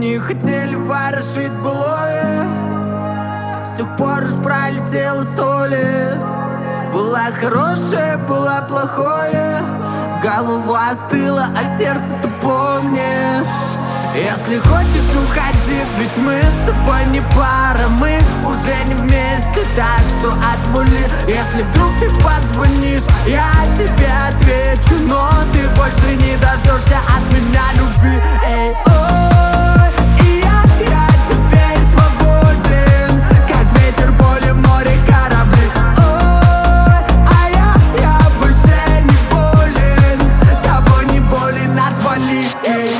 не хотели ворошить былое. С тех пор уж пролетело 100 лет. Была хорошая, была плохое. Голова остыла, а сердце-то помнит. Если хочешь, уходи, ведь мы с тобой не пара. Мы уже не вместе, так что отвали. Если вдруг ты позвонишь, я тебе отвечу, но ты больше не дождешься от меня любви. Эй, ой, и я теперь свободен, как ветер в поле, в море корабли. Ой, а я больше не болен, тобой не болен, отвали. Эй,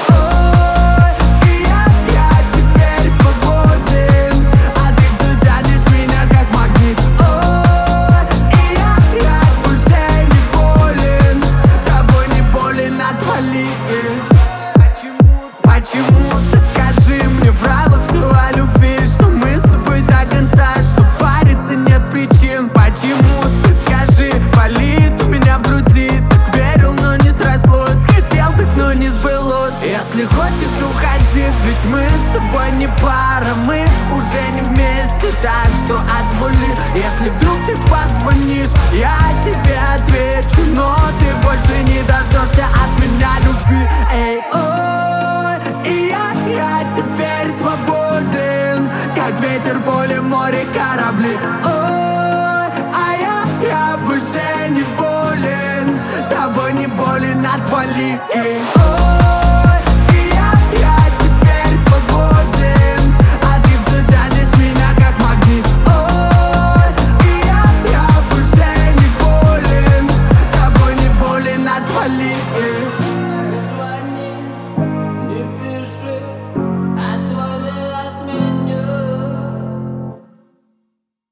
почему ты, скажи мне, врала все о любви, что мы с тобой до конца, что париться нет причин? Почему ты, скажи, болит у меня в груди? Так верил, но не срослось, хотел так, но не сбылось. Если хочешь, уходи, ведь мы с тобой не пара. Мы уже не вместе, так что отвали. Если вдруг ты позвонишь, я тебе отвечу, но ты больше не дождешься от меня любви. Эй, я теперь свободен, как ветер в поле, в море корабли. Ой, а я больше не болен, тобой не болен, отвали. Эй, я теперь свободен, а ты все тянешь меня как магнит. Ой, я больше не болен, тобой не болен, отвали.